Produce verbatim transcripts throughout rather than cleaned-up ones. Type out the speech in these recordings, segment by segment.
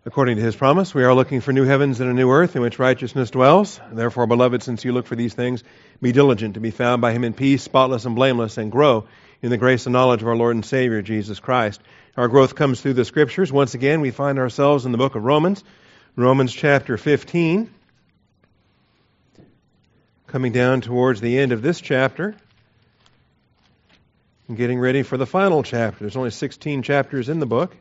According to his promise, we are looking for new heavens and a new earth in which righteousness dwells. Therefore, beloved, since you look for these things, be diligent to be found by him in peace, spotless and blameless, and grow in the grace and knowledge of our Lord and Savior, Jesus Christ. Our growth comes through the Scriptures. Once again, we find ourselves in the book of Romans, Romans chapter fifteen. Coming down towards the end of this chapter and getting ready for the final chapter. There's only sixteen chapters in the book.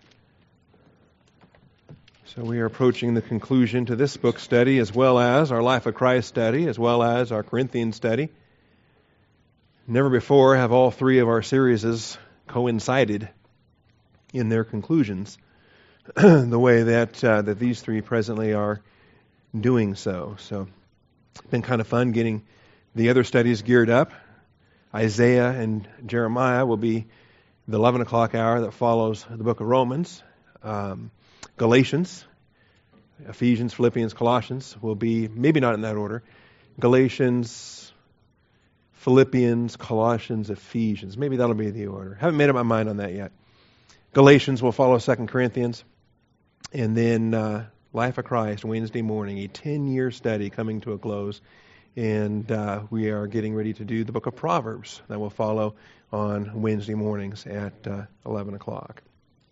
So we are approaching the conclusion to this book study, as well as our Life of Christ study, as well as our Corinthian study. Never before have all three of our series coincided in their conclusions the way that uh, that these three presently are doing so. So it's been kind of fun getting the other studies geared up. Isaiah and Jeremiah will be the eleven o'clock hour that follows the book of Romans. Um, Galatians, Ephesians, Philippians, Colossians will be, maybe not in that order, Galatians, Philippians, Colossians, Ephesians. Maybe that'll be the order. Haven't made up my mind on that yet. Galatians will follow Second Corinthians. And then uh, Life of Christ, Wednesday morning, a ten-year study coming to a close. And uh, we are getting ready to do the book of Proverbs that will follow on Wednesday mornings at uh, eleven o'clock.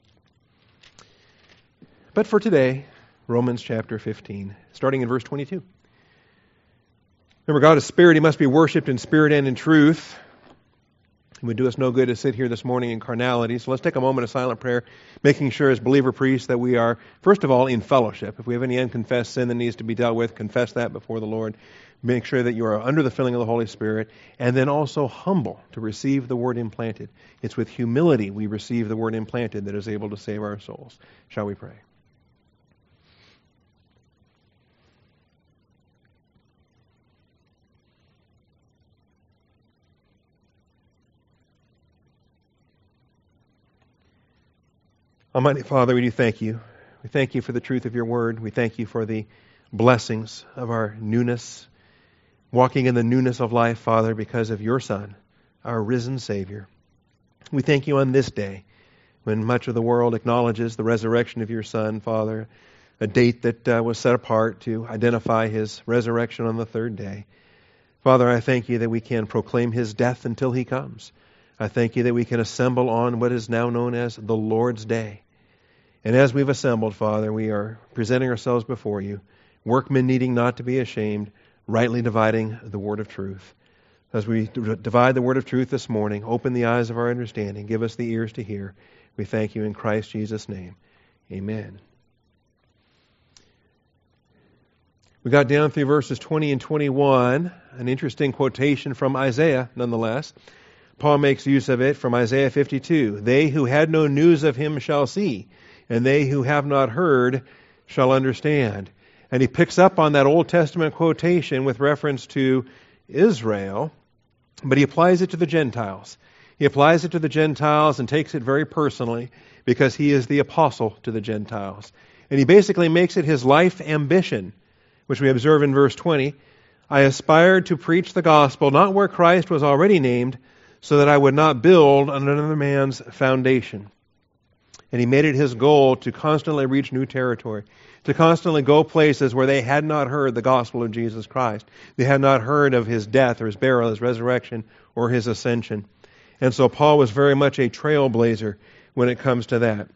But for today, Romans chapter fifteen, starting in verse twenty-two. Remember, God is spirit. He must be worshipped in spirit and in truth. It would do us no good to sit here this morning in carnality. So let's take a moment of silent prayer, making sure as believer priests that we are, first of all, in fellowship. If we have any unconfessed sin that needs to be dealt with, confess that before the Lord. Make sure that you are under the filling of the Holy Spirit, and then also humble to receive the word implanted. It's with humility we receive the word implanted that is able to save our souls. Shall we pray? Almighty Father, we do thank you. We thank you for the truth of your word. We thank you for the blessings of our newness, walking in the newness of life, Father, because of your Son, our risen Savior. We thank you on this day, when much of the world acknowledges the resurrection of your Son, Father, a date that uh, was set apart to identify his resurrection on the third day. Father, I thank you that we can proclaim his death until he comes. I thank you that we can assemble on what is now known as the Lord's Day. And as we've assembled, Father, we are presenting ourselves before you, workmen needing not to be ashamed, rightly dividing the word of truth. As we divide the word of truth this morning, open the eyes of our understanding, give us the ears to hear. We thank you in Christ Jesus' name. Amen. We got down through verses twenty and twenty-one, an interesting quotation from Isaiah, nonetheless. Paul makes use of it from Isaiah fifty-two. They who had no news of him shall see, and they who have not heard shall understand. And he picks up on that Old Testament quotation with reference to Israel, but he applies it to the Gentiles. He applies it to the Gentiles and takes it very personally because he is the apostle to the Gentiles. And he basically makes it his life ambition, which we observe in verse twenty. I aspired to preach the gospel not where Christ was already named, so that I would not build on another man's foundation. And he made it his goal to constantly reach new territory, to constantly go places where they had not heard the gospel of Jesus Christ. They had not heard of his death or his burial, his resurrection, or his ascension. And so Paul was very much a trailblazer when it comes to that.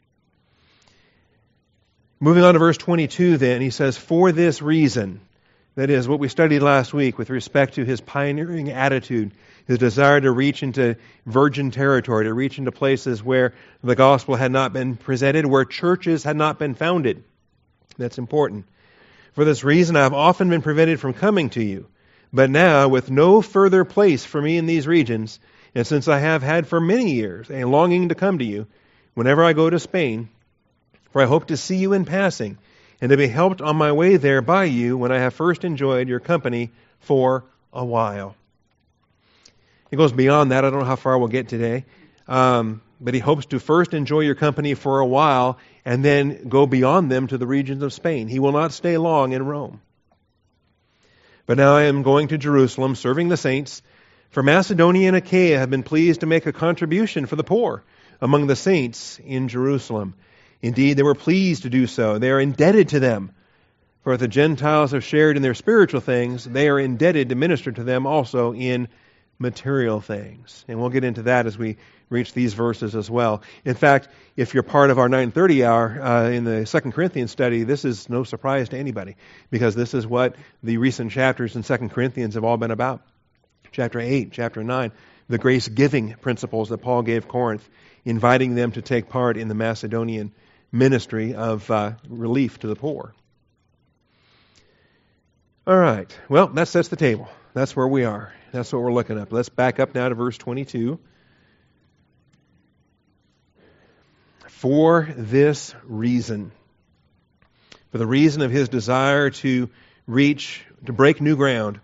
Moving on to verse twenty-two then, he says, for this reason, that is what we studied last week with respect to his pioneering attitude, his desire to reach into virgin territory, to reach into places where the gospel had not been presented, where churches had not been founded. That's important. For this reason, I have often been prevented from coming to you. But now, with no further place for me in these regions, and since I have had for many years a longing to come to you, whenever I go to Spain, for I hope to see you in passing, and to be helped on my way there by you when I have first enjoyed your company for a while. It goes beyond that. I don't know how far we'll get today. Um, but he hopes to first enjoy your company for a while and then go beyond them to the regions of Spain. He will not stay long in Rome. But now I am going to Jerusalem, serving the saints. For Macedonia and Achaia have been pleased to make a contribution for the poor among the saints in Jerusalem. Indeed, they were pleased to do so. They are indebted to them. For if the Gentiles have shared in their spiritual things, they are indebted to minister to them also in material things. And we'll get into that as we reach these verses as well. In fact, if you're part of our nine thirty hour uh, in the Second Corinthians study, this is no surprise to anybody, because this is what the recent chapters in Second Corinthians have all been about. Chapter eight, chapter nine, the grace-giving principles that Paul gave Corinth, inviting them to take part in the Macedonian ministry of uh, relief to the poor. All right. Well, that sets the table. That's where we are. That's what we're looking at. Let's back up now to verse twenty-two. For this reason, for the reason of his desire to reach, to break new ground,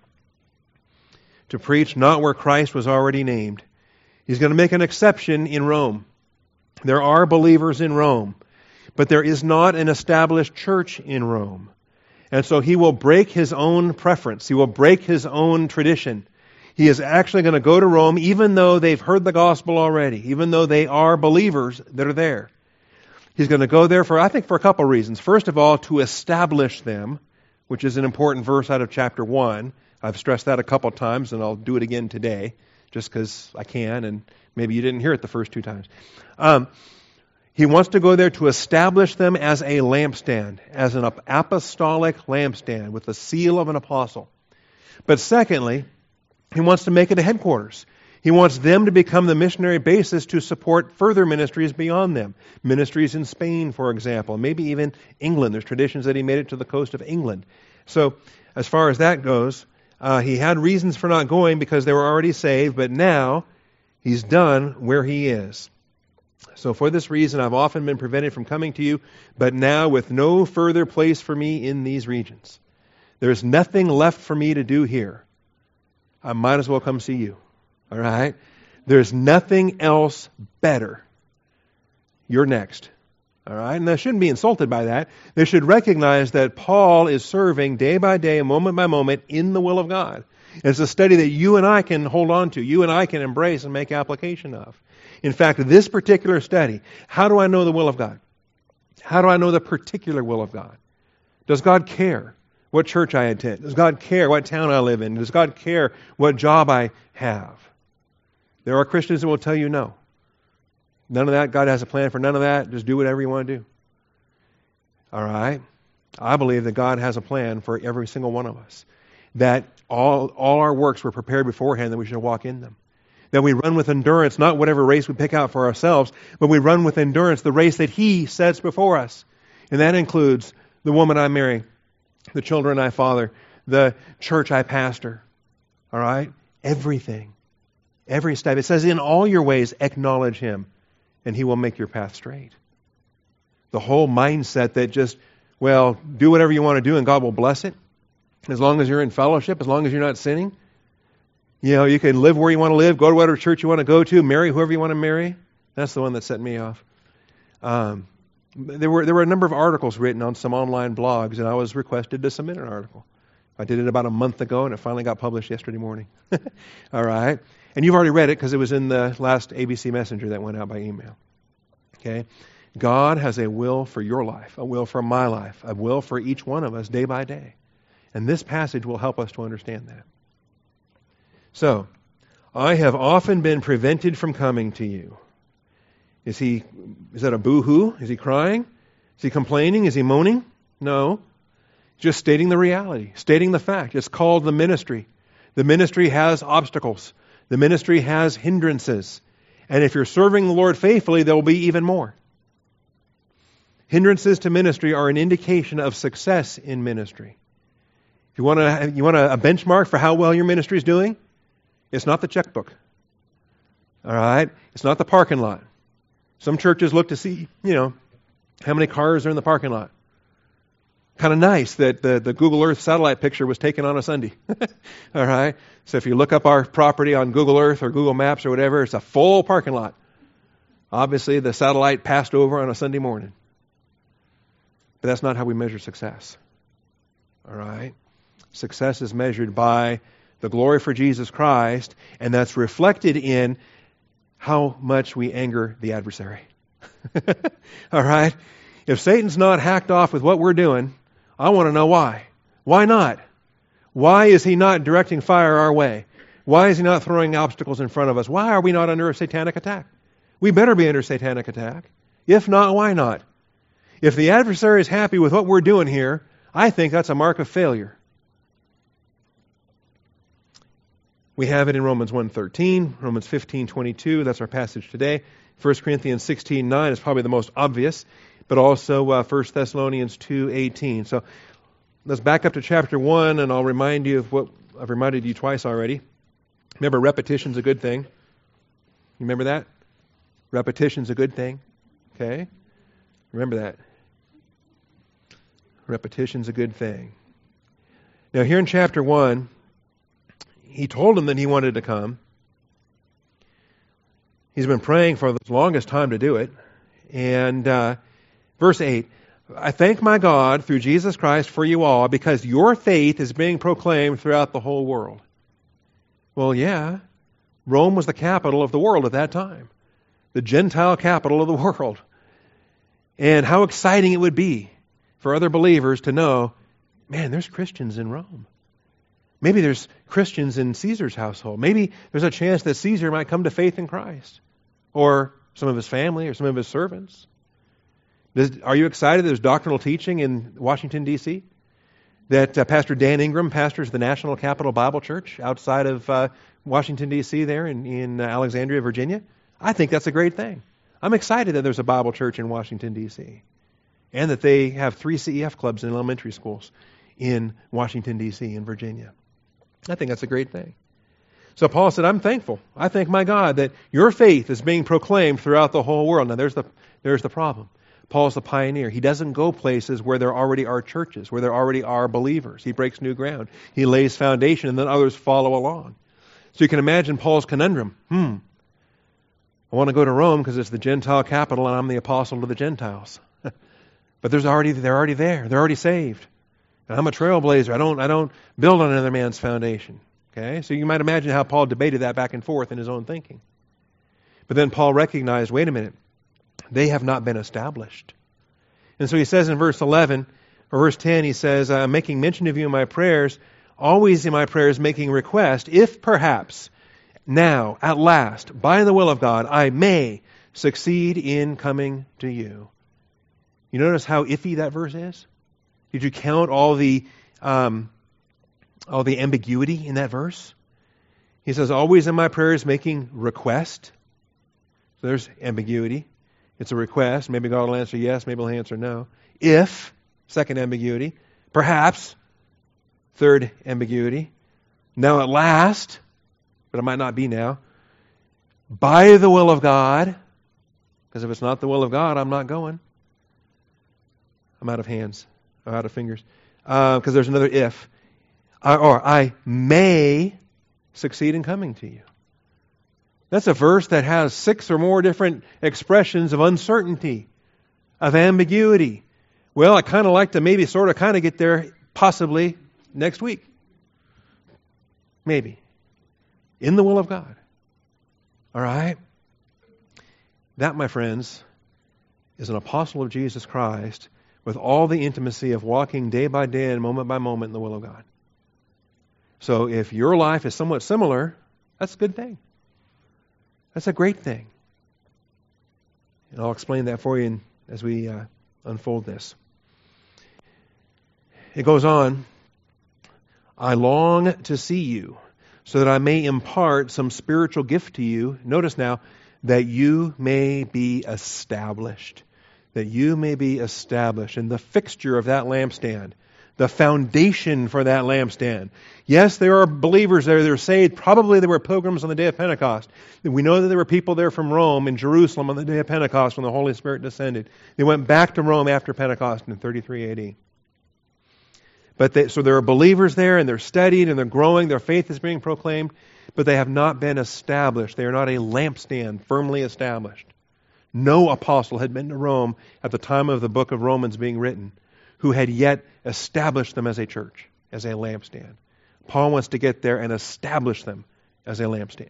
to preach not where Christ was already named, he's going to make an exception in Rome. There are believers in Rome, but there is not an established church in Rome. And so he will break his own preference. He will break his own tradition. He is actually going to go to Rome, even though they've heard the gospel already, even though they are believers that are there. He's going to go there for, I think, for a couple reasons. First of all, to establish them, which is an important verse out of chapter one. I've stressed that a couple times, and I'll do it again today, just because I can, and maybe you didn't hear it the first two times. Um, He wants to go there to establish them as a lampstand, as an apostolic lampstand with the seal of an apostle. But secondly, he wants to make it a headquarters. He wants them to become the missionary basis to support further ministries beyond them. Ministries in Spain, for example, maybe even England. There's traditions that he made it to the coast of England. So as far as that goes, uh, he had reasons for not going because they were already saved, but now he's done where he is. So for this reason, I've often been prevented from coming to you, but now with no further place for me in these regions. There is nothing left for me to do here. I might as well come see you. All right? There's nothing else better. You're next. All right? And they shouldn't be insulted by that. They should recognize that Paul is serving day by day, moment by moment, in the will of God. It's a study that you and I can hold on to, you and I can embrace and make application of. In fact, this particular study, how do I know the will of God? How do I know the particular will of God? Does God care what church I attend? Does God care what town I live in? Does God care what job I have? There are Christians that will tell you no. None of that. God has a plan for none of that. Just do whatever you want to do. All right? I believe that God has a plan for every single one of us. That all, all our works were prepared beforehand, that we should walk in them. That we run with endurance, not whatever race we pick out for ourselves, but we run with endurance the race that He sets before us. And that includes the woman I marry, the children I father, the church I pastor. All right? Everything. Every step. It says, in all your ways, acknowledge Him, and He will make your path straight. The whole mindset that just, well, do whatever you want to do and God will bless it. As long as you're in fellowship, as long as you're not sinning. You know, you can live where you want to live, go to whatever church you want to go to, marry whoever you want to marry. That's the one that set me off. Um, there were there were a number of articles written on some online blogs, and I was requested to submit an article. I did it about a month ago, and it finally got published yesterday morning. All right? And you've already read it because it was in the last A B C Messenger that went out by email. Okay? God has a will for your life, a will for my life, a will for each one of us day by day. And this passage will help us to understand that. So, I have often been prevented from coming to you. Is he, is that a boo-hoo? Is he crying? Is he complaining? Is he moaning? No. Just stating the reality, stating the fact. It's called the ministry. The ministry has obstacles. The ministry has hindrances. And if you're serving the Lord faithfully, there will be even more. Hindrances to ministry are an indication of success in ministry. If you want a, you want a, a benchmark for how well your ministry is doing, it's not the checkbook. All right? It's not the parking lot. Some churches look to see, you know, how many cars are in the parking lot. Kind of nice that the, the Google Earth satellite picture was taken on a Sunday. All right? So if you look up our property on Google Earth or Google Maps or whatever, it's a full parking lot. Obviously, the satellite passed over on a Sunday morning. But that's not how we measure success. All right? Success is measured by the glory for Jesus Christ, and that's reflected in how much we anger the adversary. All right? If Satan's not hacked off with what we're doing, I want to know why. Why not? Why is he not directing fire our way? Why is he not throwing obstacles in front of us? Why are we not under a satanic attack? We better be under satanic attack. If not, why not? If the adversary is happy with what we're doing here, I think that's a mark of failure. We have it in Romans one thirteen, Romans fifteen twenty-two, that's our passage today. First Corinthians sixteen nine is probably the most obvious, but also uh, First Thessalonians two eighteen. So let's back up to chapter one, and I'll remind you of what I've reminded you twice already. Remember, repetition's a good thing. You remember that? Repetition's a good thing. Okay? Remember that. Repetition's a good thing. Now, here in chapter one, he told him that he wanted to come. He's been praying for the longest time to do it. And uh, verse eight, I thank my God through Jesus Christ for you all, because your faith is being proclaimed throughout the whole world. Well, yeah, Rome was the capital of the world at that time, the Gentile capital of the world. And how exciting it would be for other believers to know, man, there's Christians in Rome. Maybe there's Christians in Caesar's household. Maybe there's a chance that Caesar might come to faith in Christ, or some of his family, or some of his servants. Does, are you excited there's doctrinal teaching in Washington, D C? That uh, Pastor Dan Ingram pastors the National Capital Bible Church outside of uh, Washington, D C there in, in uh, Alexandria, Virginia? I think that's a great thing. I'm excited that there's a Bible church in Washington, D C, and that they have three C E F clubs in elementary schools in Washington, D C and Virginia. I think that's a great thing. So Paul said, I'm thankful. I thank my God that your faith is being proclaimed throughout the whole world. Now there's the there's the problem. Paul's the pioneer. He doesn't go places where there already are churches, where there already are believers. He breaks new ground. He lays foundation, and then others follow along. So you can imagine Paul's conundrum. Hmm. I want to go to Rome because it's the Gentile capital, and I'm the apostle to the Gentiles. But there's already they're already there. They're already saved. And I'm a trailblazer. I don't I don't build on another man's foundation. Okay? So you might imagine how Paul debated that back and forth in his own thinking. But then Paul recognized, wait a minute, they have not been established. And so he says in verse eleven, or verse ten, he says, I'm making mention of you in my prayers, always in my prayers making request, if perhaps now, at last, by the will of God, I may succeed in coming to you. You notice how iffy that verse is? Did you count all the um, all the ambiguity in that verse? He says, always in my prayers making request. So there's ambiguity. It's a request. Maybe God will answer yes, maybe he'll answer no. If, second ambiguity. Perhaps, third ambiguity. Now at last, but it might not be now, by the will of God, because if it's not the will of God, I'm not going. I'm out of hands. I'm out of fingers. Because uh, there's another if. Uh, or I may succeed in coming to you. That's a verse that has six or more different expressions of uncertainty, of ambiguity. Well, I kind of like to maybe sort of kind of get there possibly next week. Maybe. In the will of God. All right? That, my friends, is an apostle of Jesus Christ with all the intimacy of walking day by day and moment by moment in the will of God. So if your life is somewhat similar, that's a good thing. That's a great thing. And I'll explain that for you in, as we uh, unfold this. It goes on, I long to see you so that I may impart some spiritual gift to you. Notice now, that you may be established. That you may be established. And the fixture of that lampstand, the foundation for that lampstand. Yes, there are believers there that are saved. Probably there were pilgrims on the day of Pentecost. We know that there were people there from Rome in Jerusalem on the day of Pentecost when the Holy Spirit descended. They went back to Rome after Pentecost in thirty-three A D. But they, so there are believers there, and they're studied, and they're growing. Their faith is being proclaimed, but they have not been established. They are not a lampstand firmly established. No apostle had been to Rome at the time of the book of Romans being written who had yet established them as a church, as a lampstand. Paul wants to get there and establish them as a lampstand.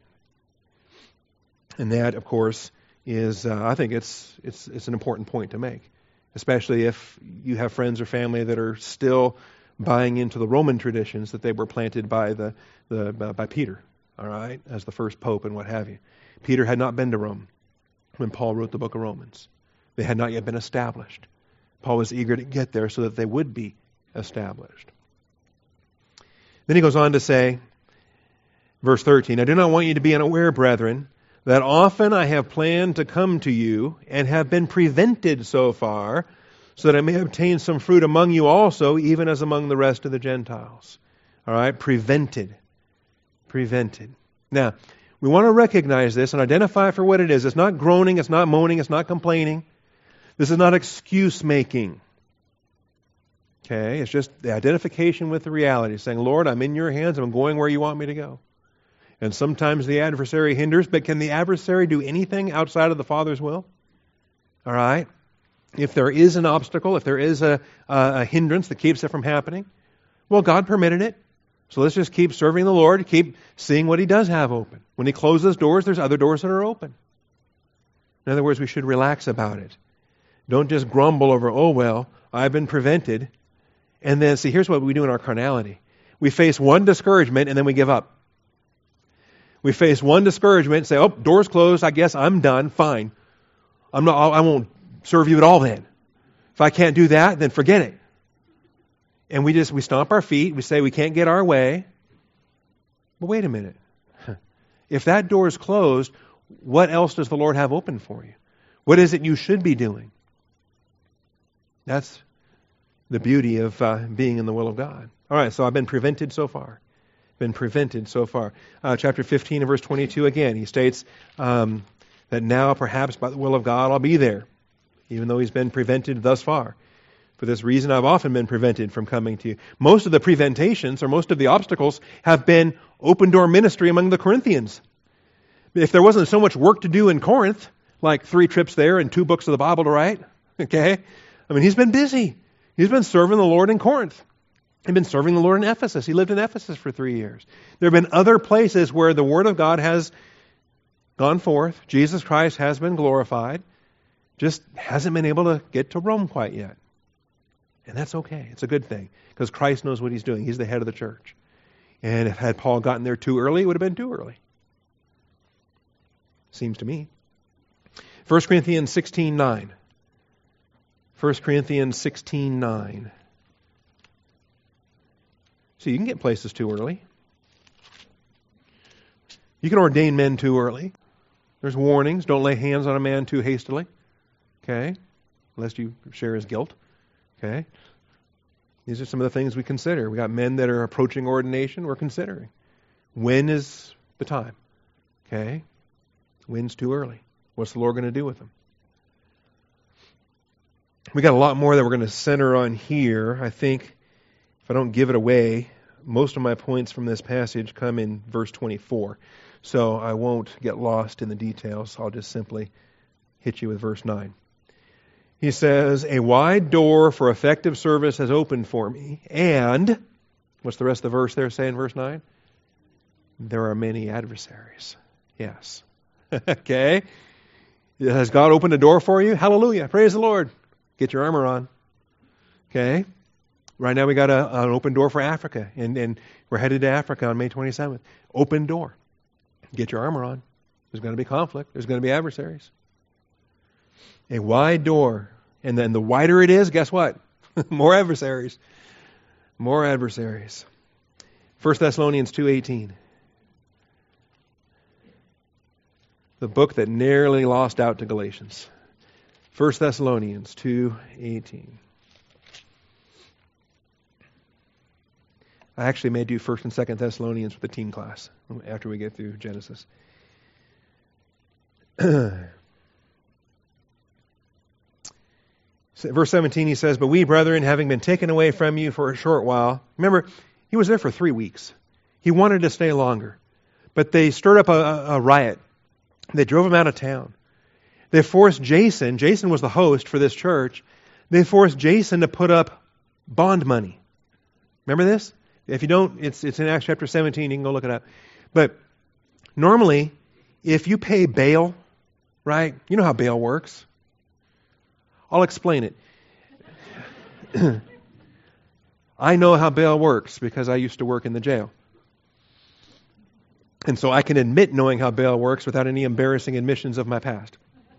And that, of course, is, uh, I think it's, it's, it's an important point to make. especially if you have friends or family that are still buying into the Roman traditions that they were planted by the, the uh, by Peter, all right, as the first pope and what have you. Peter had not been to Rome when Paul wrote the book of Romans. They had not yet been established. Paul was eager to get there so that they would be established. Then he goes on to say, verse thirteen, I do not want you to be unaware, brethren, that often I have planned to come to you and have been prevented so far, so that I may obtain some fruit among you also, even as among the rest of the Gentiles. All right, prevented. Prevented. Now, we want to recognize this and identify for what it is. It's not groaning, it's not moaning, it's not complaining. This is not excuse making. Okay, it's just the identification with the reality, saying, Lord, I'm in your hands, I'm going where you want me to go. And sometimes the adversary hinders, but can the adversary do anything outside of the Father's will? All right? If there is an obstacle, if there is a, a, a hindrance that keeps it from happening, well, God permitted it. So let's just keep serving the Lord, keep seeing what He does have open. When He closes doors, there's other doors that are open. In other words, we should relax about it. Don't just grumble over, oh, well, I've been prevented. And then, see, here's what we do in our carnality. We face one discouragement and then we give up. We face one discouragement and say, oh, door's closed, I guess I'm done, fine. I'm not, I won't serve you at all then. If I can't do that, then forget it. And we just, we stomp our feet, we say we can't get our way. But wait a minute. If that door is closed, what else does the Lord have open for you? What is it you should be doing? That's the beauty of uh, being in the will of God. All right, so I've been prevented so far. Been prevented so far. Uh, chapter fifteen and verse twenty-two again, he states um, that now perhaps by the will of God I'll be there, even though he's been prevented thus far. For this reason I've often been prevented from coming to you. Most of the preventations or most of the obstacles have been open door ministry among the Corinthians. If there wasn't so much work to do in Corinth, like three trips there and two books of the Bible to write, okay? I mean, he's been busy. He's been serving the Lord in Corinth. He'd been serving the Lord in Ephesus. He lived in Ephesus for three years. There have been other places where the Word of God has gone forth. Jesus Christ has been glorified. Just hasn't been able to get to Rome quite yet. And that's okay. It's a good thing because Christ knows what He's doing. He's the head of the church. And if had Paul gotten there too early, it would have been too early. Seems to me. First Corinthians sixteen nine. First Corinthians sixteen nine. So you can get places too early. You can ordain men too early. There's warnings. Don't lay hands on a man too hastily. Okay? Lest you share his guilt. Okay? These are some of the things we consider. We got men that are approaching ordination. We're considering. When is the time? Okay? When's too early? What's the Lord going to do with them? We got a lot more that we're going to center on here. I think if I don't give it away, most of my points from this passage come in verse twenty-four. So I won't get lost in the details. I'll just simply hit you with verse nine. He says, a wide door for effective service has opened for me. And, what's the rest of the verse there say in verse nine? There are many adversaries. Yes. Okay. Has God opened a door for you? Hallelujah. Praise the Lord. Get your armor on. Okay. Right now we got a, an open door for Africa. And, and we're headed to Africa on May twenty-seventh. Open door. Get your armor on. There's going to be conflict. There's going to be adversaries. A wide door. And then the wider it is, guess what? More adversaries. More adversaries. First Thessalonians two eighteen. The book that nearly lost out to Galatians. First Thessalonians two eighteen. I actually may do First and Second Thessalonians with the teen class after we get through Genesis. Verse seventeen, he says, but we, brethren, having been taken away from you for a short while. Remember, he was there for three weeks. He wanted to stay longer. But they stirred up a, a riot. They drove him out of town. They forced Jason, Jason was the host for this church, they forced Jason to put up bond money. Remember this? If you don't, it's it's in Acts chapter seventeen, you can go look it up. But normally, if you pay bail, right, you know how bail works. I'll explain it. I know how bail works because I used to work in the jail. And so I can admit knowing how bail works without any embarrassing admissions of my past.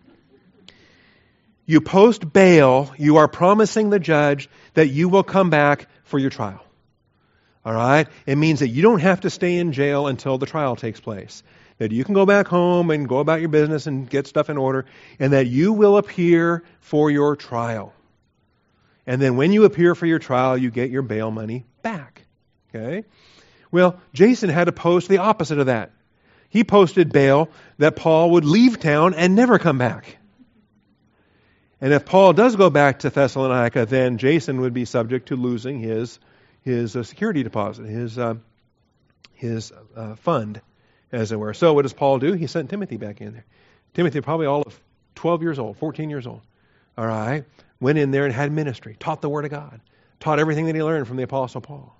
You post bail, you are promising the judge that you will come back for your trial. All right? It means that you don't have to stay in jail until the trial takes place. That you can go back home and go about your business and get stuff in order, and that you will appear for your trial. And then when you appear for your trial, you get your bail money back. Okay? Well, Jason had to post the opposite of that. He posted bail that Paul would leave town and never come back. And if Paul does go back to Thessalonica, then Jason would be subject to losing his his uh, security deposit, his uh, his uh, fund, as it were. So what does Paul do? He sent Timothy back in there. Timothy, probably all of twelve years old, fourteen years old. All right, went in there and had ministry, taught the Word of God, taught everything that he learned from the Apostle Paul.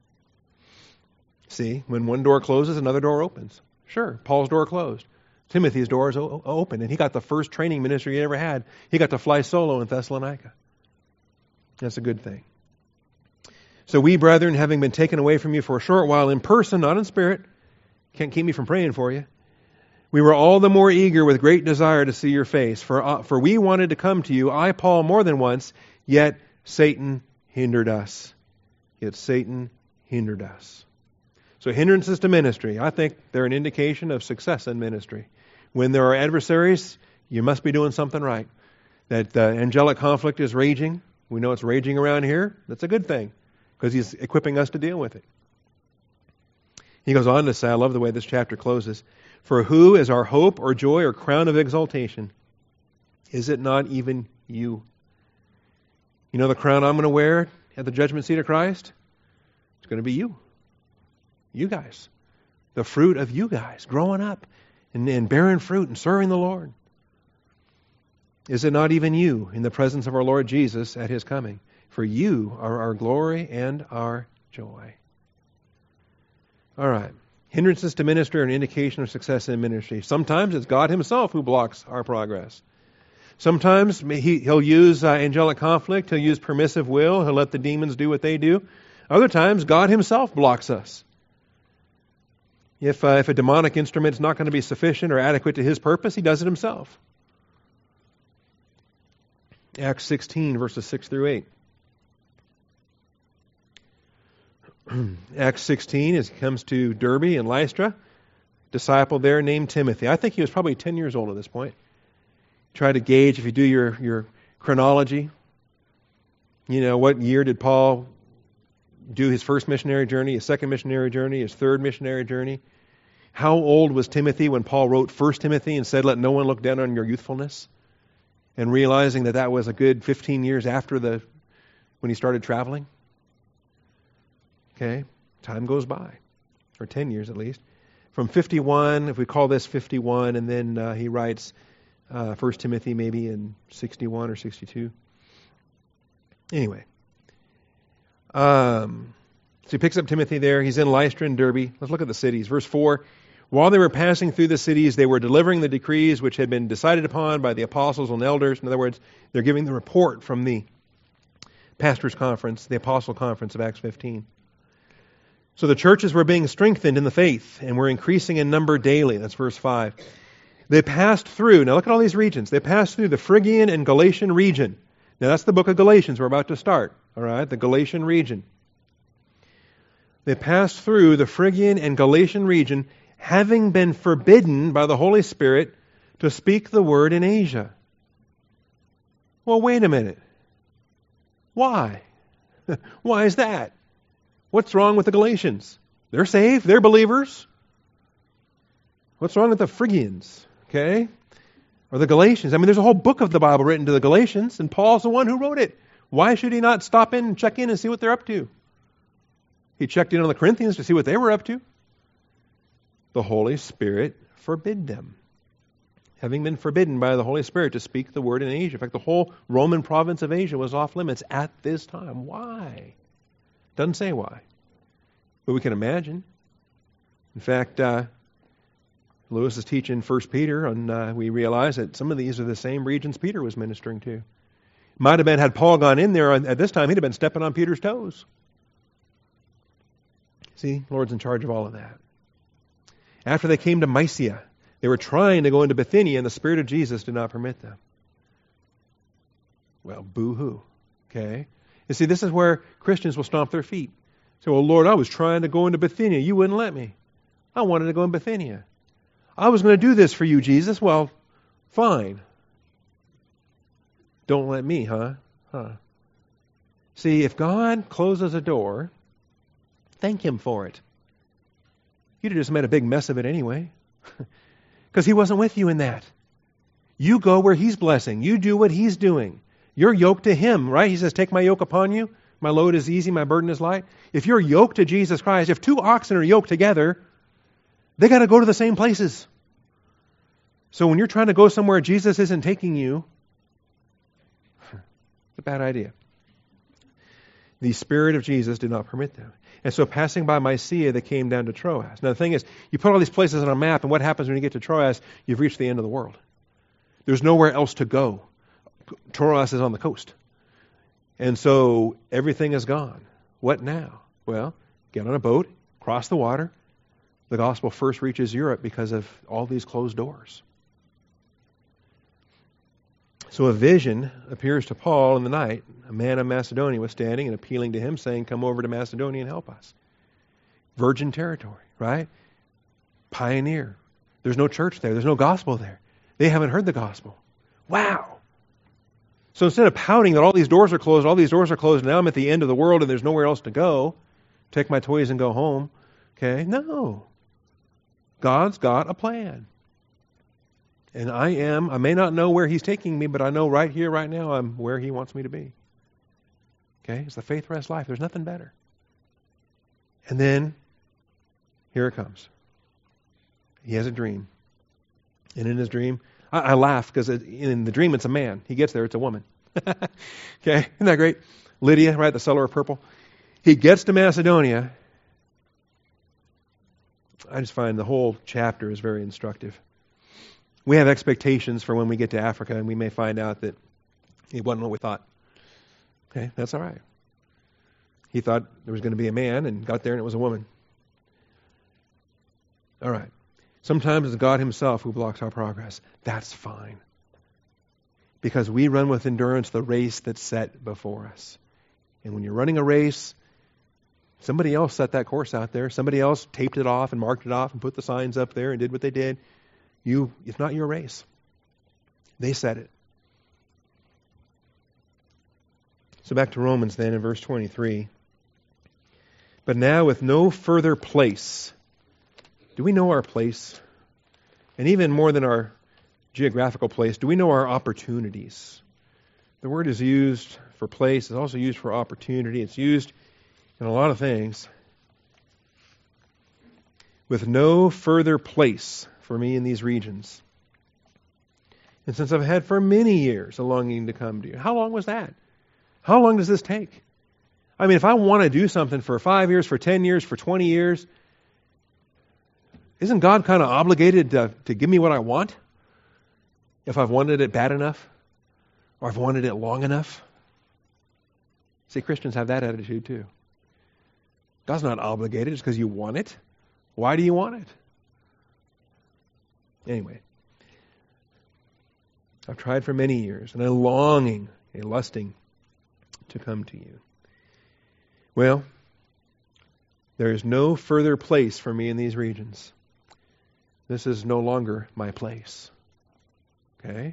See, when one door closes, another door opens. Sure, Paul's door closed. Timothy's door is o- open, and he got the first training ministry he ever had. He got to fly solo in Thessalonica. That's a good thing. So we, brethren, having been taken away from you for a short while in person, not in spirit, can't keep me from praying for you, we were all the more eager with great desire to see your face. For, uh, for we wanted to come to you, I, Paul, more than once, yet Satan hindered us. Yet Satan hindered us. So hindrances to ministry, I think they're an indication of success in ministry. When there are adversaries, you must be doing something right. That uh, angelic conflict is raging. We know it's raging around here. That's a good thing, because he's equipping us to deal with it. He goes on to say, I love the way this chapter closes, for who is our hope or joy or crown of exaltation? Is it not even you? You know the crown I'm going to wear at the judgment seat of Christ? It's going to be you. You guys. The fruit of you guys growing up and, and bearing fruit and serving the Lord. Is it not even you in the presence of our Lord Jesus at his coming? For you are our glory and our joy. All right. Hindrances to ministry are an indication of success in ministry. Sometimes it's God himself who blocks our progress. Sometimes he, he'll use uh, angelic conflict. He'll use permissive will. He'll let the demons do what they do. Other times, God himself blocks us. If, uh, if a demonic instrument is not going to be sufficient or adequate to his purpose, he does it himself. Acts sixteen, verses six through eight. Acts sixteen, as he comes to Derbe and Lystra, disciple there named Timothy. I think he was probably ten years old at this point. Try to gauge, if you do your, your chronology, you know, what year did Paul do his first missionary journey, his second missionary journey, his third missionary journey? How old was Timothy when Paul wrote First Timothy and said, let no one look down on your youthfulness? And realizing that that was a good fifteen years after the when he started traveling. Okay, time goes by, or ten years at least. From fifty-one, if we call this fifty-one, and then uh, he writes uh, First Timothy maybe in sixty-one or sixty-two. Anyway. Um, so he picks up Timothy there. He's in Lystra and Derbe. Let's look at the cities. Verse four. While they were passing through the cities, they were delivering the decrees which had been decided upon by the apostles and elders. In other words, they're giving the report from the pastors' conference, the apostle conference of Acts fifteen. So the churches were being strengthened in the faith and were increasing in number daily. That's verse five. They passed through, now look at all these regions. They passed through the Phrygian and Galatian region. Now that's the book of Galatians we're about to start. All right, the Galatian region. They passed through the Phrygian and Galatian region, having been forbidden by the Holy Spirit to speak the word in Asia. Well, wait a minute. Why? Why is that? What's wrong with the Galatians? They're saved. They're believers. What's wrong with the Phrygians? Okay? Or the Galatians? I mean, there's a whole book of the Bible written to the Galatians, and Paul's the one who wrote it. Why should he not stop in and check in and see what they're up to? He checked in on the Corinthians to see what they were up to. The Holy Spirit forbid them. Having been forbidden by the Holy Spirit to speak the word in Asia. In fact, the whole Roman province of Asia was off limits at this time. Why? Doesn't say why. But we can imagine. In fact, uh, Lewis is teaching First Peter, and uh, we realize that some of these are the same regions Peter was ministering to. Might have been, had Paul gone in there at this time, he'd have been stepping on Peter's toes. See, the Lord's in charge of all of that. After they came to Mysia, they were trying to go into Bithynia, and the Spirit of Jesus did not permit them. Well, boo-hoo. Okay? You see, this is where Christians will stomp their feet. Say, well, Lord, I was trying to go into Bithynia. You wouldn't let me. I wanted to go in Bithynia. I was going to do this for you, Jesus. Well, fine. Don't let me, huh? Huh. See, if God closes a door, thank Him for it. You'd have just made a big mess of it anyway. Because He wasn't with you in that. You go where He's blessing. You do what He's doing. You're yoked to Him, right? He says, take my yoke upon you. My load is easy, my burden is light. If you're yoked to Jesus Christ, if two oxen are yoked together, they got to go to the same places. So when you're trying to go somewhere Jesus isn't taking you, it's a bad idea. The Spirit of Jesus did not permit them. And so passing by Mysia, they came down to Troas. Now the thing is, you put all these places on a map, and what happens when you get to Troas? You've reached the end of the world. There's nowhere else to go. Troas is on the coast. And so everything is gone. What now? Well, get on a boat, cross the water. The gospel first reaches Europe because of all these closed doors. So a vision appears to Paul in the night. A man of Macedonia was standing and appealing to him, saying, come over to Macedonia and help us. Virgin territory, right? Pioneer. There's no church there. There's no gospel there. They haven't heard the gospel. Wow. So instead of pouting that all these doors are closed, all these doors are closed, and now I'm at the end of the world and there's nowhere else to go, take my toys and go home. Okay? No. God's got a plan. And I am, I may not know where He's taking me, but I know right here, right now, I'm where He wants me to be. Okay? It's the faith rest life. There's nothing better. And then, here it comes. He has a dream. And in his dream, I, I laugh because in the dream it's a man. He gets there, it's a woman. Okay? Isn't that great? Lydia, right? The seller of purple. He gets to Macedonia. I just find the whole chapter is very instructive. We have expectations for when we get to Africa, and we may find out that it wasn't what we thought. Okay, that's all right. He thought there was going to be a man, and got there, and it was a woman. All right. Sometimes it's God Himself who blocks our progress. That's fine. Because we run with endurance the race that's set before us. And when you're running a race, somebody else set that course out there. Somebody else taped it off and marked it off and put the signs up there and did what they did. You, it's not your race. They said it. So back to Romans then in verse twenty-three. But now with no further place. Do we know our place? And even more than our geographical place, do we know our opportunities? The word is used for place. It's also used for opportunity. It's used in a lot of things. With no further place for me in these regions. And since I've had for many years a longing to come to you. How long was that? How long does this take? I mean, if I want to do something for five years, for ten years, for twenty years, isn't God kind of obligated to, to give me what I want? If I've wanted it bad enough? Or I've wanted it long enough? See, Christians have that attitude too. God's not obligated just because you want it. Why do you want it? Anyway, I've tried for many years, and a longing, a lusting to come to you. Well, there is no further place for me in these regions. This is no longer my place. Okay?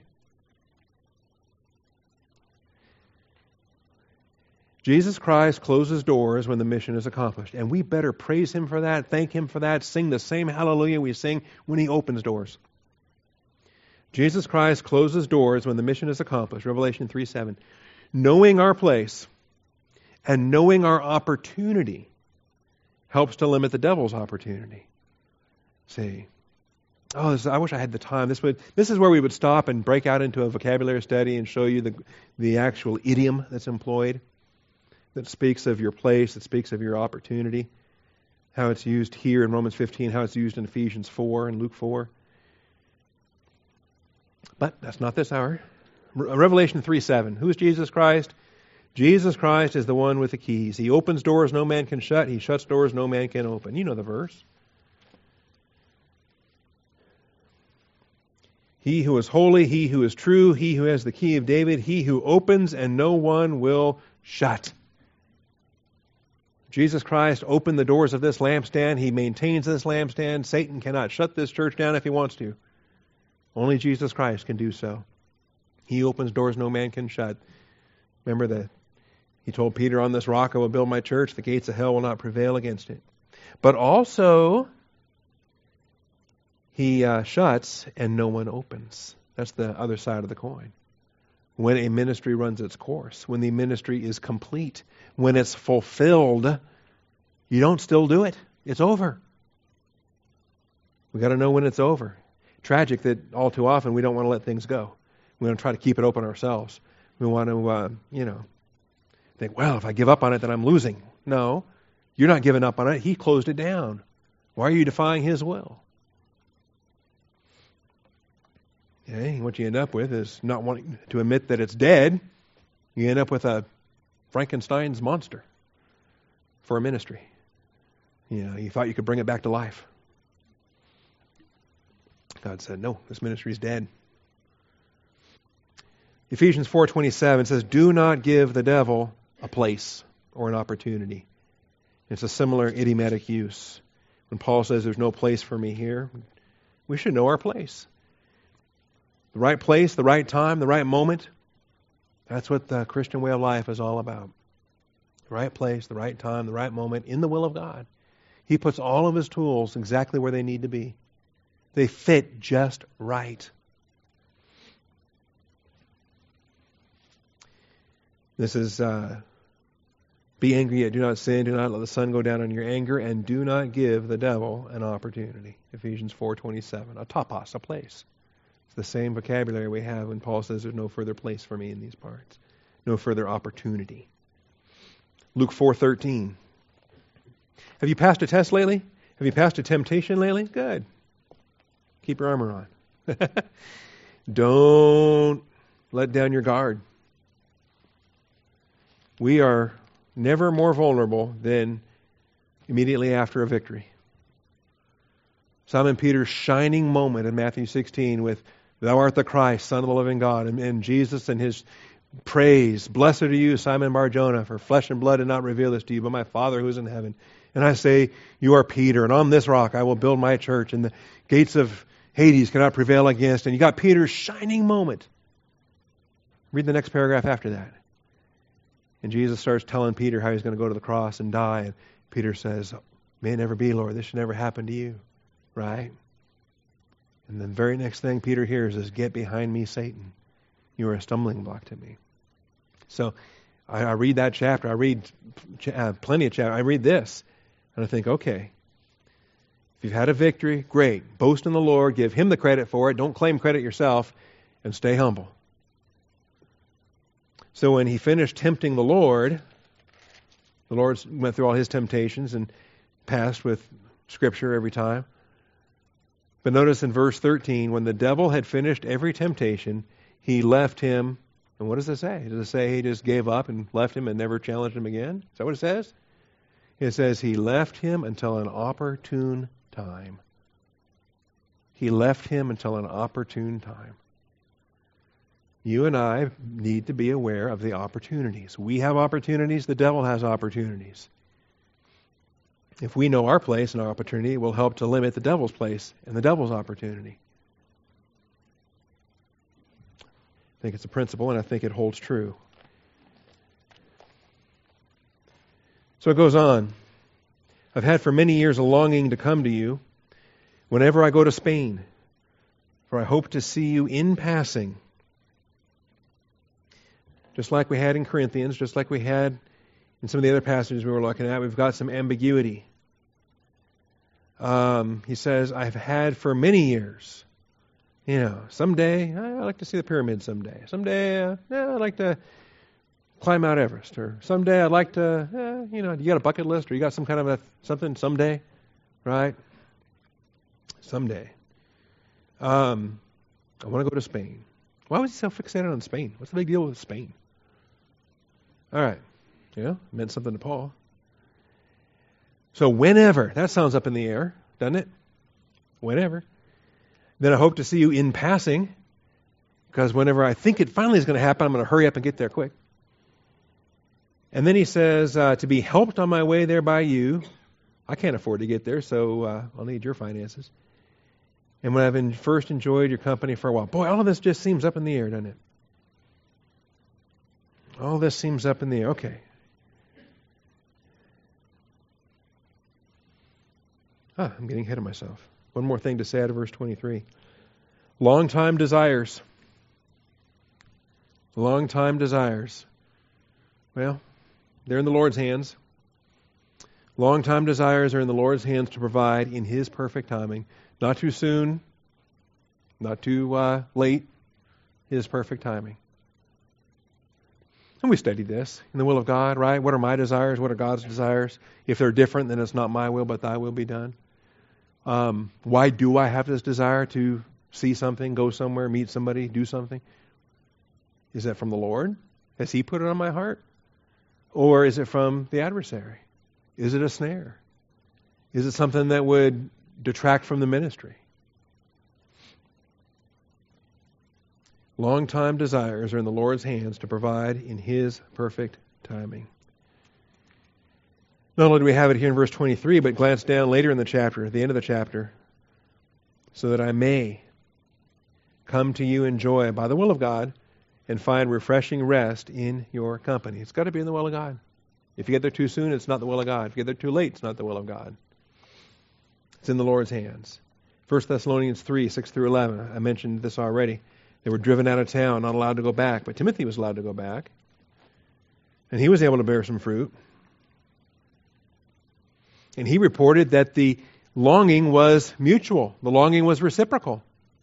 Jesus Christ closes doors when the mission is accomplished. And we better praise Him for that, thank Him for that, sing the same hallelujah we sing when He opens doors. Jesus Christ closes doors when the mission is accomplished. Revelation three seven. Knowing our place and knowing our opportunity helps to limit the devil's opportunity. See? Oh, this, I wish I had the time. This would. This is where we would stop and break out into a vocabulary study and show you the the actual idiom that's employed, that speaks of your place, that speaks of your opportunity, how it's used here in Romans fifteen, how it's used in Ephesians four and Luke four. But that's not this hour. Revelation three seven. Who is Jesus Christ? Jesus Christ is the one with the keys. He opens doors no man can shut. He shuts doors no man can open. You know the verse. He who is holy, he who is true, he who has the key of David, he who opens and no one will shut. Jesus Christ opened the doors of this lampstand. He maintains this lampstand. Satan cannot shut this church down if he wants to. Only Jesus Christ can do so. He opens doors no man can shut. Remember that he told Peter, on this rock I will build my church. The gates of hell will not prevail against it. But also, he uh, shuts and no one opens. That's the other side of the coin. When a ministry runs its course, when the ministry is complete, when it's fulfilled, you don't still do it. It's over. We've got to know when it's over. Tragic that all too often we don't want to let things go. We want to try to keep it open ourselves. We want to, uh, you know, think, well, if I give up on it, then I'm losing. No, you're not giving up on it. He closed it down. Why are you defying His will? Okay, what you end up with is not wanting to admit that it's dead. You end up with a Frankenstein's monster for a ministry. You know, you thought you could bring it back to life. God said, no, this ministry is dead. Ephesians four twenty-seven says, do not give the devil a place or an opportunity. It's a similar idiomatic use. When Paul says there's no place for me here, we should know our place. The right place, the right time, the right moment. That's what the Christian way of life is all about. The right place, the right time, the right moment, in the will of God. He puts all of His tools exactly where they need to be. They fit just right. This is, uh, be angry yet do not sin, do not let the sun go down on your anger, and do not give the devil an opportunity. Ephesians four twenty-seven, a topos, a place. It's the same vocabulary we have when Paul says there's no further place for me in these parts. No further opportunity. Luke four thirteen. Have you passed a test lately? Have you passed a temptation lately? Good. Keep your armor on. Don't let down your guard. We are never more vulnerable than immediately after a victory. Simon Peter's shining moment in Matthew sixteen with, Thou art the Christ, Son of the living God, and, and Jesus and His praise. Blessed are you, Simon Bar-Jonah, for flesh and blood did not reveal this to you, but my Father who is in heaven. And I say, you are Peter, and on this rock I will build my church, and the gates of Hades cannot prevail against. And you got Peter's shining moment. Read the next paragraph after that. And Jesus starts telling Peter how He's going to go to the cross and die. And Peter says, may it never be, Lord. This should never happen to you. Right? And the very next thing Peter hears is, get behind me, Satan. You are a stumbling block to me. So I, I read that chapter. I read ch- uh, plenty of chapters. I read this. And I think, okay, if you've had a victory, great. Boast in the Lord. Give Him the credit for it. Don't claim credit yourself. And stay humble. So when He finished tempting the Lord, the Lord went through all His temptations and passed with Scripture every time. But notice in verse thirteen, when the devil had finished every temptation, he left him. And what does it say? Does it say he just gave up and left him and never challenged him again? Is that what it says? It says he left him until an opportune time. He left him until an opportune time. You and I need to be aware of the opportunities. We have opportunities. The devil has opportunities. If we know our place and our opportunity, it will help to limit the devil's place and the devil's opportunity. I think it's a principle, and I think it holds true. So it goes on. I've had for many years a longing to come to you whenever I go to Spain, for I hope to see you in passing. Just like we had in Corinthians, just like we had in some of the other passages we were looking at, we've got some ambiguity. Um, he says, I've had for many years. You know, someday, I'd like to see the pyramid someday. Someday, uh, yeah, I'd like to climb Mount Everest. Or someday I'd like to, eh, you know, you got a bucket list or you got some kind of a something someday, right? Someday. Um, I want to go to Spain. Why was he so fixated on Spain? What's the big deal with Spain? All right. Yeah, it meant something to Paul. So whenever, that sounds up in the air, doesn't it? Whenever. Then I hope to see you in passing, because whenever I think it finally is going to happen, I'm going to hurry up and get there quick. And then he says, uh, to be helped on my way there by you. I can't afford to get there, so uh, I'll need your finances. And when I've been first enjoyed your company for a while. Boy, all of this just seems up in the air, doesn't it? All this seems up in the air. Okay. Ah, I'm getting ahead of myself. One more thing to say out of verse twenty-three. Long time desires. Long time desires. Well, they're in the Lord's hands. Long time desires are in the Lord's hands to provide in His perfect timing. Not too soon, not too uh, late. His perfect timing. And we studied this in the will of God, right? What are my desires? What are God's desires? If they're different, then it's not my will, but thy will be done. Um, why do I have this desire to see something, go somewhere, meet somebody, do something? Is that from the Lord? Has He put it on my heart? Or is it from the adversary? Is it a snare? Is it something that would detract from the ministry? Long time desires are in the Lord's hands to provide in His perfect timing. Not only do we have it here in verse twenty-three, but glance down later in the chapter, at the end of the chapter, so that I may come to you in joy by the will of God and find refreshing rest in your company. It's got to be in the will of God. If you get there too soon, it's not the will of God. If you get there too late, it's not the will of God. It's in the Lord's hands. First Thessalonians three, six through eleven. I mentioned this already. They were driven out of town, not allowed to go back. But Timothy was allowed to go back. And he was able to bear some fruit. And he reported that the longing was mutual. The longing was reciprocal.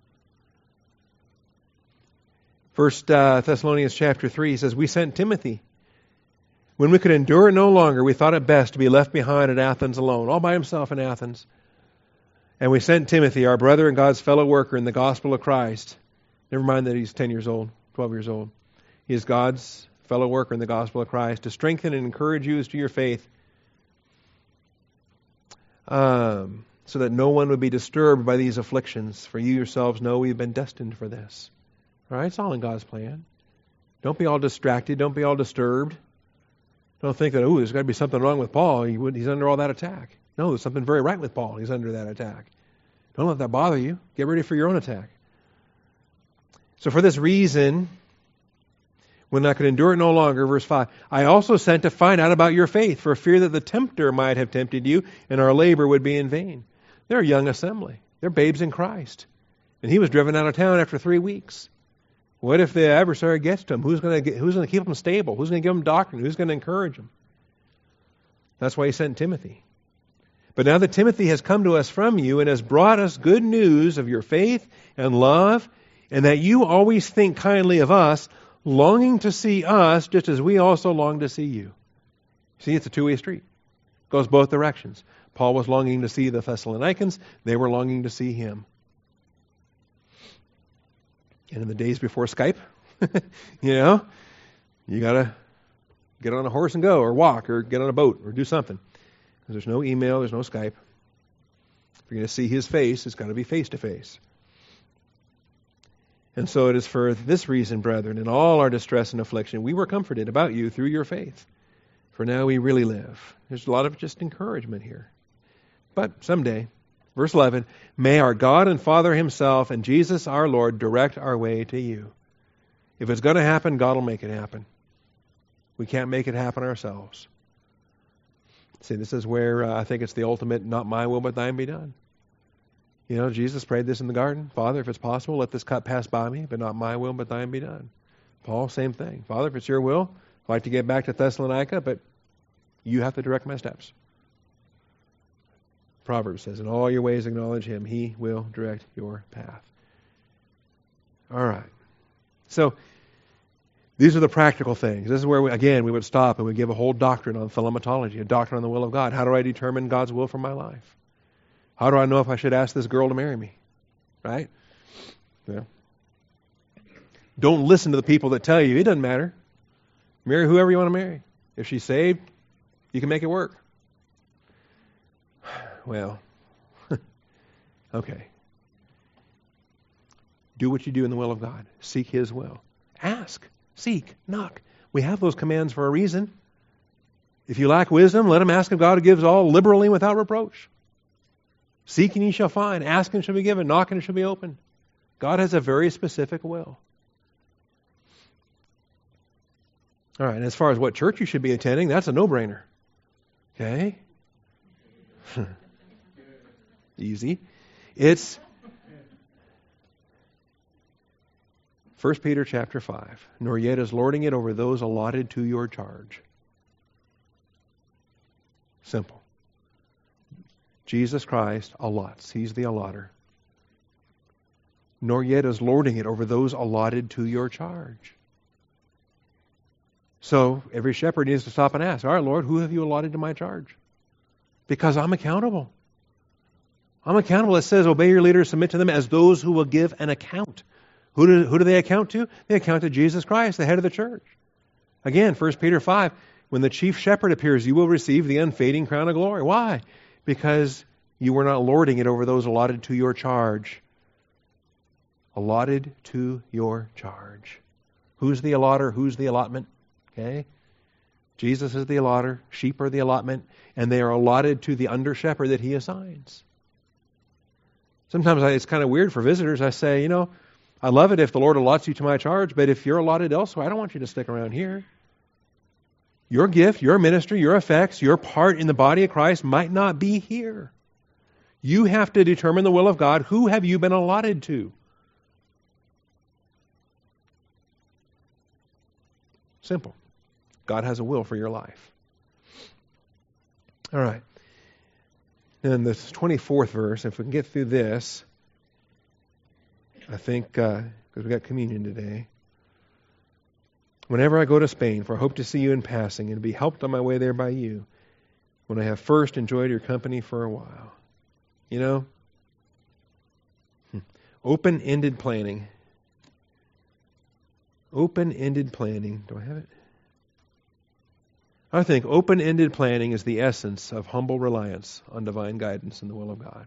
First uh, Thessalonians chapter three, he says, we sent Timothy. When we could endure it no longer, we thought it best to be left behind at Athens alone, all by himself in Athens. And we sent Timothy, our brother and God's fellow worker in the gospel of Christ. Never mind that he's ten years old, twelve years old. He is God's fellow worker in the gospel of Christ to strengthen and encourage you as to your faith, um, so that no one would be disturbed by these afflictions. For you yourselves know we've been destined for this. All right, it's all in God's plan. Don't be all distracted. Don't be all disturbed. Don't think that, oh, there's got to be something wrong with Paul. He would, he's under all that attack. No, there's something very right with Paul. He's under that attack. Don't let that bother you. Get ready for your own attack. So for this reason, when I could endure it no longer, verse five, I also sent to find out about your faith, for fear that the tempter might have tempted you, and our labor would be in vain. They're a young assembly. They're babes in Christ. And he was driven out of town after three weeks. What if the adversary gets to him? Who's going to get, who's going to keep him stable? Who's going to give him doctrine? Who's going to encourage him? That's why he sent Timothy. But now that Timothy has come to us from you and has brought us good news of your faith and love, and that you always think kindly of us, longing to see us just as we also long to see you. See, it's a two-way street. It goes both directions. Paul was longing to see the Thessalonians. They were longing to see him. And in the days before Skype, you know, you got to get on a horse and go, or walk, or get on a boat, or do something. Because there's no email, there's no Skype. If you're going to see his face, it's got to be face-to-face. And so it is for this reason, brethren, in all our distress and affliction, we were comforted about you through your faith. For now we really live. There's a lot of just encouragement here. But someday, verse eleven, may our God and Father himself and Jesus our Lord direct our way to you. If it's going to happen, God will make it happen. We can't make it happen ourselves. See, this is where uh, I think it's the ultimate, not my will, but thine be done. You know, Jesus prayed this in the garden. Father, if it's possible, let this cup pass by me, but not my will, but thine be done. Paul, same thing. Father, if it's your will, I'd like to get back to Thessalonica, but you have to direct my steps. Proverbs says, in all your ways acknowledge him. He will direct your path. All right. So, these are the practical things. This is where, we, again, we would stop and we give a whole doctrine on thaumaturgy, a doctrine on the will of God. How do I determine God's will for my life? How do I know if I should ask this girl to marry me? Right? Yeah. Don't listen to the people that tell you it doesn't matter. Marry whoever you want to marry. If she's saved, you can make it work. Well, okay. Do what you do in the will of God. Seek His will. Ask, seek, knock. We have those commands for a reason. If you lack wisdom, let him ask of God who gives all liberally without reproach. Seek and ye shall find. Ask and shall be given. Knock and it shall be opened. God has a very specific will. All right, and as far as what church you should be attending, that's a no-brainer. Okay? Easy. It's First Peter chapter five. Nor yet is lording it over those allotted to your charge. Simple. Jesus Christ allots. He's the allotter. Nor yet is lording it over those allotted to your charge. So every shepherd needs to stop and ask, all right, Lord, who have you allotted to my charge? Because I'm accountable. I'm accountable. It says, obey your leaders, submit to them as those who will give an account. Who do, who do they account to? They account to Jesus Christ, the head of the church. Again, First Peter five, when the chief shepherd appears, you will receive the unfading crown of glory. Why? Because you were not lording it over those allotted to your charge. Allotted to your charge. Who's the allotter? Who's the allotment? Okay? Jesus is the allotter. Sheep are the allotment. And they are allotted to the under shepherd that he assigns. Sometimes I, it's kind of weird for visitors. I say, you know, I love it if the Lord allots you to my charge, but if you're allotted elsewhere, I don't want you to stick around here. Your gift, your ministry, your effects, your part in the body of Christ might not be here. You have to determine the will of God. Who have you been allotted to? Simple. God has a will for your life. All right. And the twenty-fourth verse, if we can get through this, I think, because uh, we got communion today. Whenever I go to Spain, for I hope to see you in passing and be helped on my way there by you, when I have first enjoyed your company for a while. You know, open-ended planning. Open-ended planning. Do I have it? I think open-ended planning is the essence of humble reliance on divine guidance and the will of God.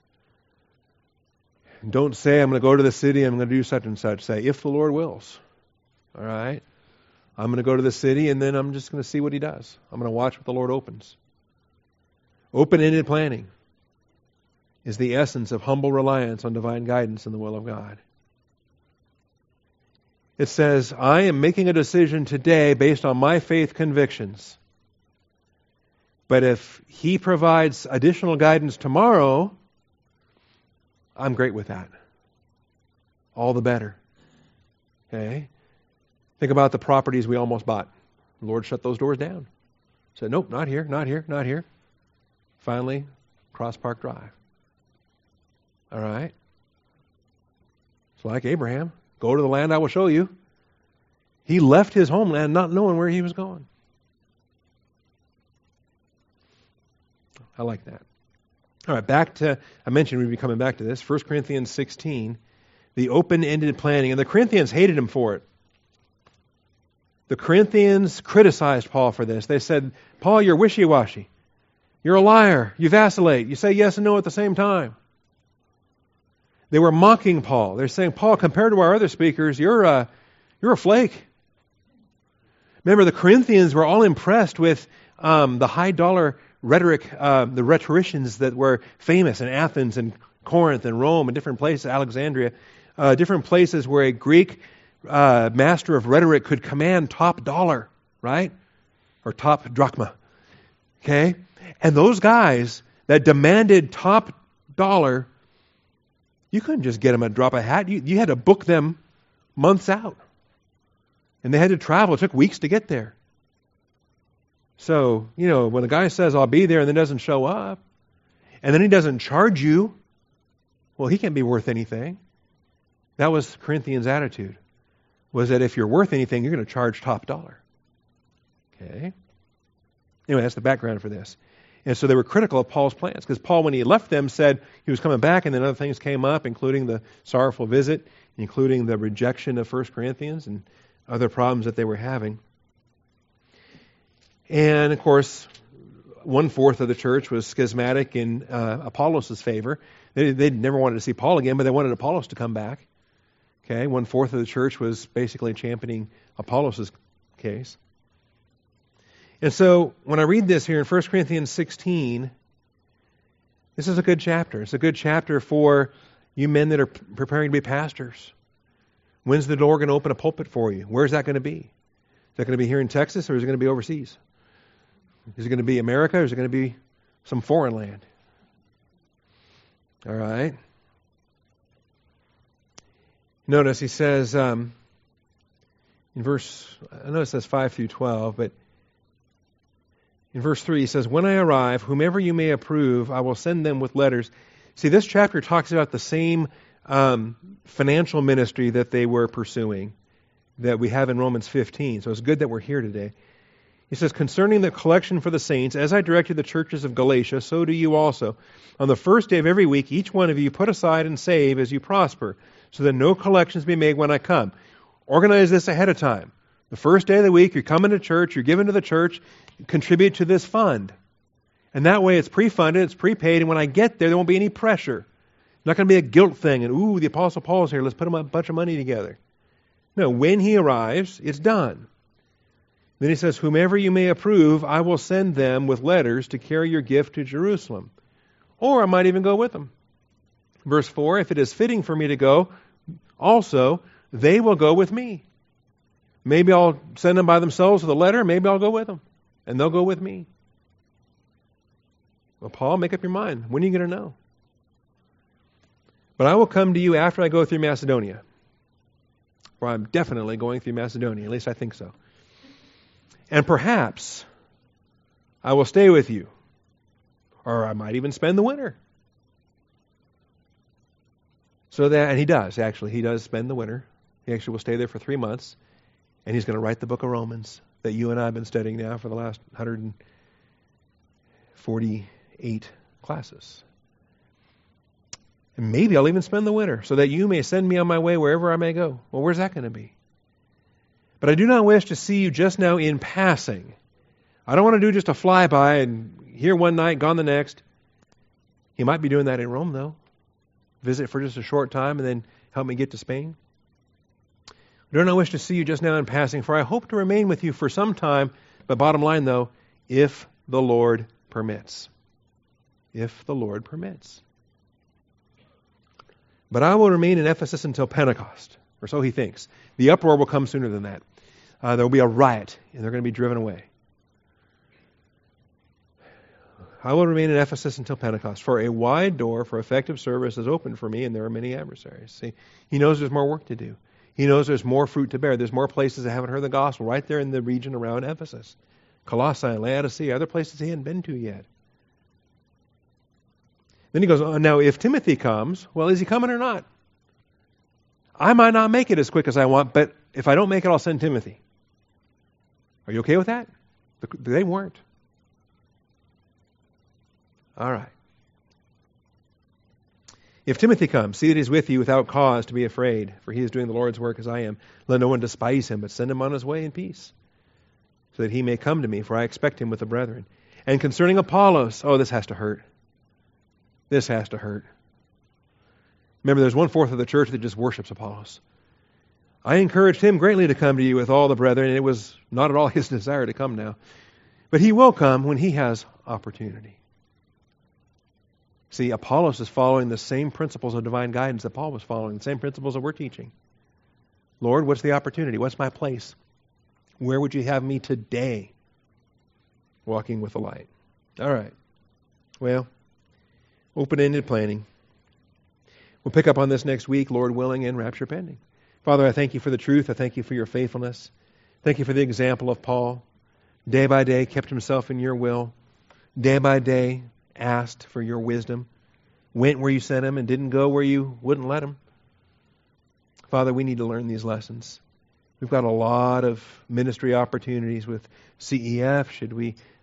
Don't say, I'm going to go to the city, I'm going to do such and such. Say, if the Lord wills. All right? I'm going to go to the city, and then I'm just going to see what He does. I'm going to watch what the Lord opens. Open-ended planning is the essence of humble reliance on divine guidance and the will of God. It says, I am making a decision today based on my faith convictions. But if He provides additional guidance tomorrow, I'm great with that. All the better. Okay? Think about the properties we almost bought. The Lord shut those doors down. Said, nope, not here, not here, not here. Finally, Cross Park Drive. All right? It's like Abraham. Go to the land I will show you. He left his homeland not knowing where he was going. I like that. All right, back to, I mentioned we'd be coming back to this, First Corinthians sixteen, the open-ended planning. And the Corinthians hated him for it. The Corinthians criticized Paul for this. They said, Paul, you're wishy-washy. You're a liar. You vacillate. You say yes and no at the same time. They were mocking Paul. They're saying, Paul, compared to our other speakers, you're a, you're a flake. Remember, the Corinthians were all impressed with um, the high-dollar rhetoric, uh, the rhetoricians that were famous in Athens and Corinth and Rome and different places, Alexandria, uh, different places where a Greek uh, master of rhetoric could command top dollar, right? Or top drachma. Okay? And those guys that demanded top dollar, you couldn't just get them a drop of a hat. You, you had to book them months out. And they had to travel. It took weeks to get there. So, you know, when a guy says, I'll be there, and then doesn't show up, and then he doesn't charge you, well, he can't be worth anything. That was Corinthians' attitude, was that if you're worth anything, you're going to charge top dollar. Okay? Anyway, that's the background for this. And so they were critical of Paul's plans, because Paul, when he left them, said he was coming back, and then other things came up, including the sorrowful visit, including the rejection of First Corinthians and other problems that they were having. And, of course, one-fourth of the church was schismatic in uh, Apollos' favor. They, they never wanted to see Paul again, but they wanted Apollos to come back. Okay, one-fourth of the church was basically championing Apollos' case. And so when I read this here in First Corinthians sixteen, this is a good chapter. It's a good chapter for you men that are preparing to be pastors. When's the Lord going to open a pulpit for you? Where's that going to be? Is that going to be here in Texas, or is it going to be overseas? Is it going to be America, or is it going to be some foreign land? All right. Notice he says um, in verse, I know it says five through twelve, but in verse three, he says, "When I arrive, whomever you may approve, I will send them with letters." See, this chapter talks about the same um, financial ministry that they were pursuing that we have in Romans fifteen. So it's good that we're here today. He says, "Concerning the collection for the saints, as I directed the churches of Galatia, so do you also. On the first day of every week, each one of you put aside and save as you prosper, so that no collections be made when I come." Organize this ahead of time. The first day of the week, you're coming to church, you're giving to the church, contribute to this fund. And that way it's pre-funded, it's prepaid, and when I get there, there won't be any pressure. It's not going to be a guilt thing, and ooh, the Apostle Paul's here, let's put a bunch of money together. No, when he arrives, it's done. Then he says, "Whomever you may approve, I will send them with letters to carry your gift to Jerusalem. Or I might even go with them." Verse four, "If it is fitting for me to go, also, they will go with me. Maybe I'll send them by themselves with a letter, maybe I'll go with them, and they'll go with me." Well, Paul, make up your mind. When are you going to know? "But I will come to you after I go through Macedonia." Well, I'm definitely going through Macedonia, at least I think so. "And perhaps I will stay with you, or I might even spend the winter." So that, and he does, actually. He does spend the winter. He actually will stay there for three months, and he's going to write the book of Romans that you and I have been studying now for the last one hundred forty-eight classes. And maybe I'll even spend the winter, so that you may send me on my way wherever I may go. Well, where's that going to be? "But I do not wish to see you just now in passing." I don't want to do just a flyby and here one night, gone the next. He might be doing that in Rome, though. Visit for just a short time and then help me get to Spain. "I do not wish to see you just now in passing, for I hope to remain with you for some time." But bottom line, though, if the Lord permits. If the Lord permits. "But I will remain in Ephesus until Pentecost," or so he thinks. The uproar will come sooner than that. Uh, there will be a riot, and they're going to be driven away. "I will remain in Ephesus until Pentecost, for a wide door for effective service is open for me, and there are many adversaries." See, he knows there's more work to do. He knows there's more fruit to bear. There's more places that haven't heard the gospel right there in the region around Ephesus. Colossae and Laodicea, other places he hadn't been to yet. Then he goes, "Oh, now if Timothy comes," well, is he coming or not? "I might not make it as quick as I want, but if I don't make it, I'll send Timothy." Are you okay with that? They weren't. All right. "If Timothy comes, see that he's with you without cause to be afraid, for he is doing the Lord's work as I am. Let no one despise him, but send him on his way in peace, so that he may come to me, for I expect him with the brethren. And concerning Apollos," oh, this has to hurt. This has to hurt. Remember, there's one-fourth of the church that just worships Apollos. "I encouraged him greatly to come to you with all the brethren, and it was not at all his desire to come now. But he will come when he has opportunity." See, Apollos is following the same principles of divine guidance that Paul was following, the same principles that we're teaching. Lord, what's the opportunity? What's my place? Where would you have me today? Walking with the light. All right. Well, open-ended planning. We'll pick up on this next week, Lord willing, and rapture pending. Father, I thank you for the truth. I thank you for your faithfulness. Thank you for the example of Paul. Day by day, kept himself in your will. Day by day, asked for your wisdom. Went where you sent him and didn't go where you wouldn't let him. Father, we need to learn these lessons. We've got a lot of ministry opportunities with C E F. Should we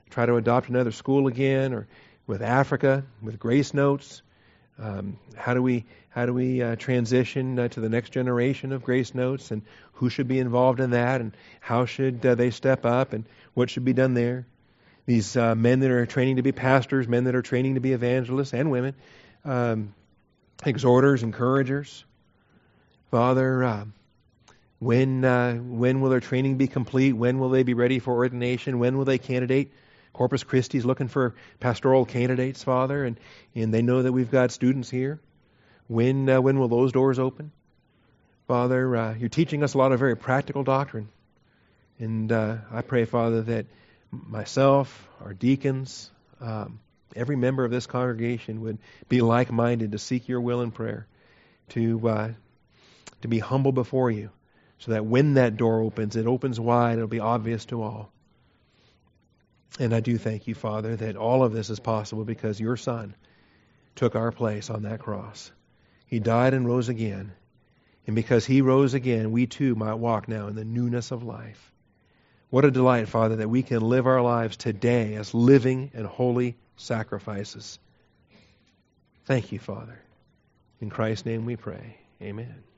try to adopt another school again, or with Africa, with Grace Notes. Um, how do we how do we uh, transition uh, to the next generation of Grace Notes, and who should be involved in that, and how should uh, they step up, and what should be done there? These uh, men that are training to be pastors, men that are training to be evangelists, and women, um, exhorters, encouragers. Father, uh, when uh, when will their training be complete? When will they be ready for ordination? When will they candidate? Corpus Christi is looking for pastoral candidates, Father, and, and they know that we've got students here. When uh, when will those doors open? Father, uh, you're teaching us a lot of very practical doctrine. And uh, I pray, Father, that myself, our deacons, um, every member of this congregation would be like-minded to seek your will in prayer, to uh, to be humble before you, so that when that door opens, it opens wide, it'll be obvious to all. And I do thank you, Father, that all of this is possible because your Son took our place on that cross. He died and rose again. And because he rose again, we too might walk now in the newness of life. What a delight, Father, that we can live our lives today as living and holy sacrifices. Thank you, Father. In Christ's name we pray. Amen.